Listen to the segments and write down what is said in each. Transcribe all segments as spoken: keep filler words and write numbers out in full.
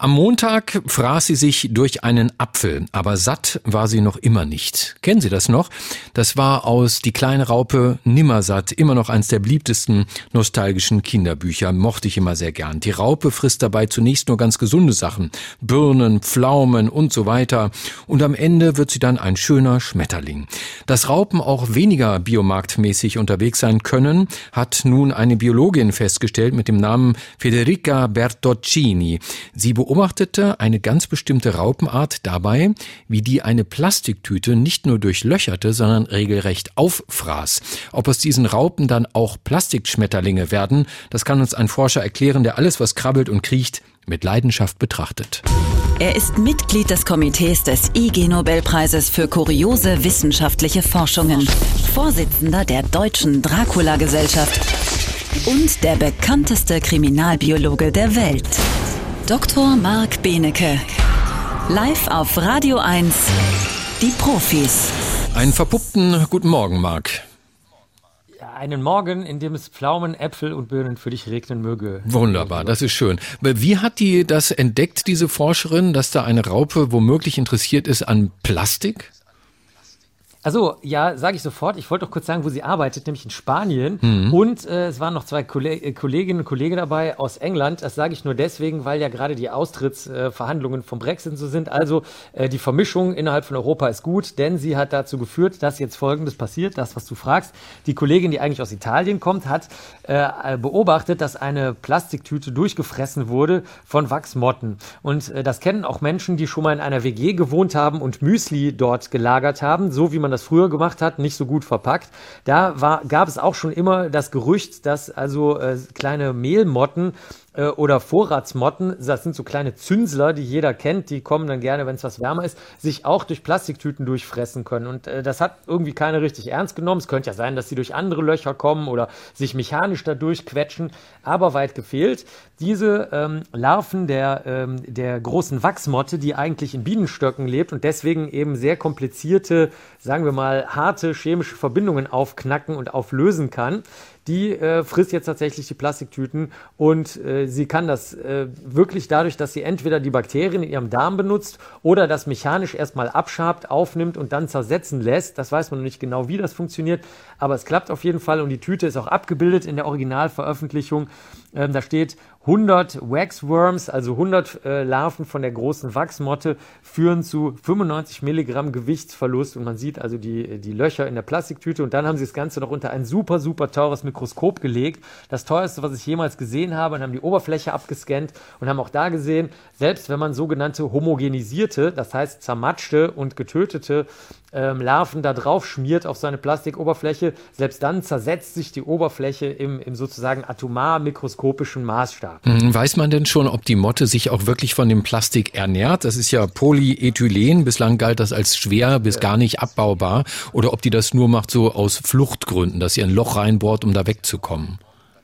Am Montag fraß sie sich durch einen Apfel, aber satt war sie noch immer nicht. Kennen Sie das noch? Das war aus Die kleine Raupe nimmersatt, immer noch eins der beliebtesten nostalgischen Kinderbücher, mochte ich immer sehr gern. Die Raupe frisst dabei zunächst nur ganz gesunde Sachen, Birnen, Pflaumen und so weiter. Und am Ende wird sie dann ein schöner Schmetterling. Dass Raupen auch weniger biomarktmäßig unterwegs sein können, hat nun eine Biologin festgestellt mit dem Namen Federica Bertoncini. Sie beobachtete eine ganz bestimmte Raupenart dabei, wie die eine Plastiktüte nicht nur durchlöcherte, sondern regelrecht auffraß. Ob aus diesen Raupen dann auch Plastikschmetterlinge werden, das kann uns ein Forscher erklären, der alles, was krabbelt und kriecht, mit Leidenschaft betrachtet. Er ist Mitglied des Komitees des I G-Nobelpreises für kuriose wissenschaftliche Forschungen, Vorsitzender der Deutschen Dracula-Gesellschaft und der bekannteste Kriminalbiologe der Welt. Doktor Marc Benecke. Live auf Radio eins, die Profis. Einen verpuppten guten Morgen, Marc. Einen Morgen, in dem es Pflaumen, Äpfel und Birnen für dich regnen möge. Wunderbar, das ist schön. Wie hat die das entdeckt, diese Forscherin, dass da eine Raupe womöglich interessiert ist an Plastik? Also ja, sage ich sofort. Ich wollte doch kurz sagen, wo sie arbeitet, nämlich in Spanien. Mhm. Und äh, es waren noch zwei Kolleg- Kolleginnen und Kollegen dabei aus England. Das sage ich nur deswegen, weil ja gerade die Austrittsverhandlungen äh, vom Brexit so sind. Also äh, die Vermischung innerhalb von Europa ist gut, denn sie hat dazu geführt, dass jetzt Folgendes passiert, das, was du fragst. Die Kollegin, die eigentlich aus Italien kommt, hat äh, beobachtet, dass eine Plastiktüte durchgefressen wurde von Wachsmotten. Und äh, das kennen auch Menschen, die schon mal in einer W G gewohnt haben und Müsli dort gelagert haben, so wie man das früher gemacht hat, nicht so gut verpackt. Da war, gab es auch schon immer das Gerücht, dass also äh, kleine Mehlmotten äh, oder Vorratsmotten, das sind so kleine Zünsler, die jeder kennt, die kommen dann gerne, wenn es was wärmer ist, sich auch durch Plastiktüten durchfressen können. Und äh, das hat irgendwie keiner richtig ernst genommen. Es könnte ja sein, dass sie durch andere Löcher kommen oder sich mechanisch da durchquetschen, aber weit gefehlt. Diese ähm, Larven der, ähm, der großen Wachsmotte, die eigentlich in Bienenstöcken lebt und deswegen eben sehr komplizierte, sagen wir mal, harte chemische Verbindungen aufknacken und auflösen kann, die äh, frisst jetzt tatsächlich die Plastiktüten und äh, sie kann das äh, wirklich dadurch, dass sie entweder die Bakterien in ihrem Darm benutzt oder das mechanisch erstmal abschabt, aufnimmt und dann zersetzen lässt. Das weiß man noch nicht genau, wie das funktioniert, aber es klappt auf jeden Fall und die Tüte ist auch abgebildet in der Originalveröffentlichung. Ähm, da steht hundert Waxworms, also hundert äh, Larven von der großen Wachsmotte, führen zu fünfundneunzig Milligramm Gewichtsverlust und man sieht also die, die Löcher in der Plastiktüte und dann haben sie das Ganze noch unter ein super, super teures Mikroskop gelegt. Das teuerste, was ich jemals gesehen habe, und haben die Oberfläche abgescannt und haben auch da gesehen, selbst wenn man sogenannte homogenisierte, das heißt zermatschte und getötete ähm, Larven da drauf schmiert auf so eine Plastikoberfläche, selbst dann zersetzt sich die Oberfläche im, im sozusagen atomar mikroskopischen Maßstab. Weiß man denn schon, ob die Motte sich auch wirklich von dem Plastik ernährt? Das ist ja Polyethylen. Bislang galt das als schwer bis gar nicht abbaubar. Oder ob die das nur macht so aus Fluchtgründen, dass sie ein Loch reinbohrt, um da wegzukommen.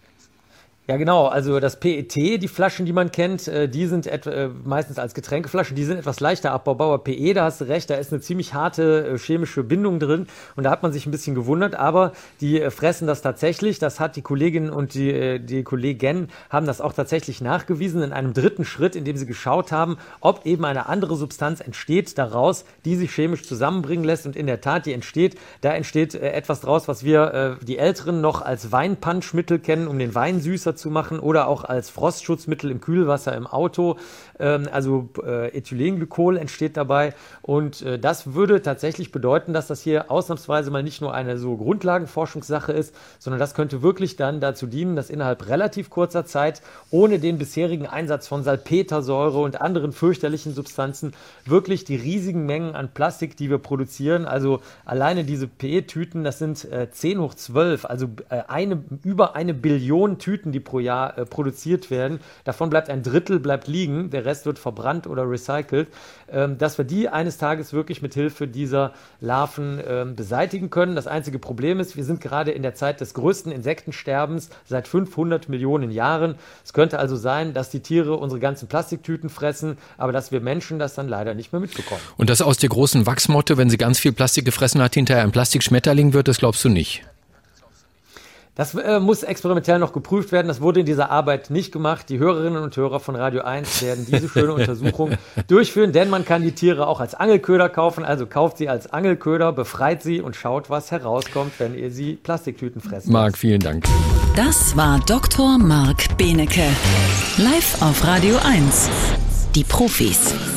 Ja, genau. Also das P E T, die Flaschen, die man kennt, die sind et- äh, meistens als Getränkeflaschen, die sind etwas leichter abbaubar. Aber P E, da hast du recht, da ist eine ziemlich harte äh, chemische Bindung drin und da hat man sich ein bisschen gewundert. Aber die äh, fressen das tatsächlich. Das hat die Kollegin und die, äh, die Kollegen haben das auch tatsächlich nachgewiesen in einem dritten Schritt, in dem sie geschaut haben, ob eben eine andere Substanz entsteht daraus, die sich chemisch zusammenbringen lässt. Und in der Tat, die entsteht, da entsteht äh, etwas draus, was wir, äh, die Älteren, noch als Weinpunchmittel kennen, um den Wein süßer zu machen oder auch als Frostschutzmittel im Kühlwasser im Auto. Ähm, also äh, Ethylenglykol entsteht dabei und äh, das würde tatsächlich bedeuten, dass das hier ausnahmsweise mal nicht nur eine so Grundlagenforschungssache ist, sondern das könnte wirklich dann dazu dienen, dass innerhalb relativ kurzer Zeit ohne den bisherigen Einsatz von Salpetersäure und anderen fürchterlichen Substanzen wirklich die riesigen Mengen an Plastik, die wir produzieren, also alleine diese P E-Tüten, das sind äh, zehn hoch zwölf, also äh, eine, über eine Billion Tüten, die pro Jahr äh, produziert werden. Davon bleibt ein Drittel bleibt liegen, der Rest wird verbrannt oder recycelt, ähm, dass wir die eines Tages wirklich mit Hilfe dieser Larven ähm, beseitigen können. Das einzige Problem ist, wir sind gerade in der Zeit des größten Insektensterbens seit fünfhundert Millionen Jahren. Es könnte also sein, dass die Tiere unsere ganzen Plastiktüten fressen, aber dass wir Menschen das dann leider nicht mehr mitbekommen. Und dass aus der großen Wachsmotte, wenn sie ganz viel Plastik gefressen hat, hinterher ein Plastikschmetterling wird, das glaubst du nicht? Das äh, muss experimentell noch geprüft werden. Das wurde in dieser Arbeit nicht gemacht. Die Hörerinnen und Hörer von Radio eins werden diese schöne Untersuchung durchführen, denn man kann die Tiere auch als Angelköder kaufen. Also kauft sie als Angelköder, befreit sie und schaut, was herauskommt, wenn ihr sie Plastiktüten fressen. Marc, vielen Dank. Das war Doktor Marc Benecke. Live auf Radio eins. Die Profis.